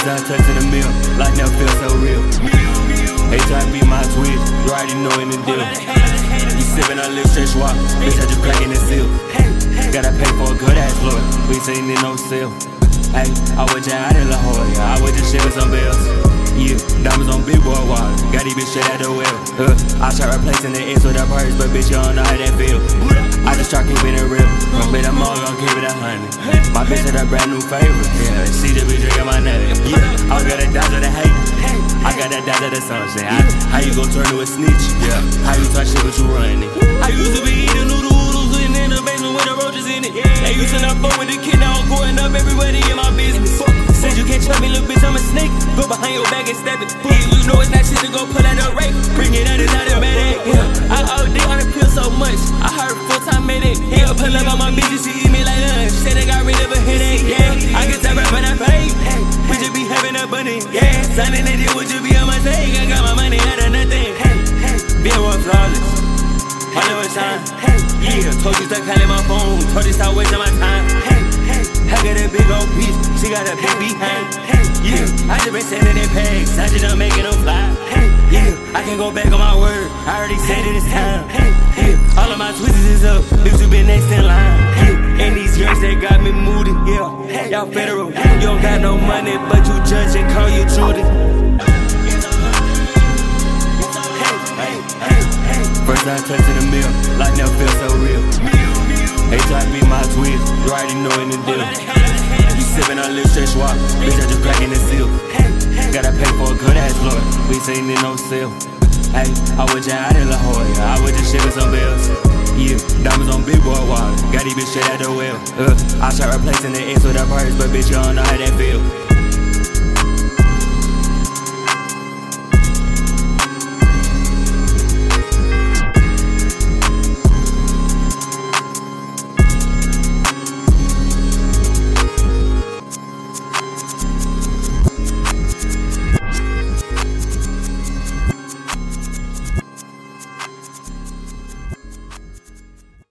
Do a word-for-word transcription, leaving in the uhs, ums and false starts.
First I touch in the mill, like never feel so real. They try to be my twist, you already know in the deal. You sippin' on lip stretch walk, bitch I just crackin' the seal. Gotta pay for a good ass lawyer, we ain't in no sale. Hey, I was just out in La Jolla, I was just shipping some bills. Yeah, diamonds on big boy water, got these bitch straight out the well. uh, I try replacing the X with a purse, but bitch you don't know how that feel. I just try keeping it real, but I'm all gon' keep it a hundred. My bitch had a brand new favorite, yeah, she just be drinking my name. Yeah, I got that dodge of the hate, I got that dodge of the sunshine. How you gon' turn to a snitch? Yeah, how you talk shit but you running? I used to be eating noodle oodles, sitting in the basement with the roaches in it. They used to not fuck with the kid, now I'm going up everybody in my business. Said you can't trust me, little bitch, I'm a snake. Go behind your back and stab it. Yeah, you know it's not shit to go pull out the rape. Bring it out, it's not a bad egg. Yeah, I O D on the pill so much, I heard full-time medic. Yeah, pull up on my bitches, she eat me like lunch. Said they got rid of a headache, yeah. I get that rap when I pay. We just be having a bunny, yeah. Signing that deal would just be on my take. I got my money out of nothing. Being one flawless, all of a time. Yeah, told you stop calling my phone, told you stop wasting my time. I got a big old bitch, she got a big behind. Yeah, I just been sending in packs, I just done making them fly. Yeah, I can go back on my word, I already said it, it's time. Yeah, all of my twists is up, bitch you been next in line. Yeah, and these drinks they got me moody. Yeah, y'all federal, you don't got no money, but you judge and call you Judy. First I touch in the mill, like never feel so real. They try to be my twist, you already know in the deal. You sippin' on lip stretch walk, bitch I just crackin' the seal. Gotta pay for a good ass lawyer, we ain't in no sale. Hey, I was just out in La Jolla, I was just shipping some bills. Yeah, diamonds on big boy water, got these bitch straight out the well. uh, I try replacing the X with a purse, but bitch you don't know how that feel.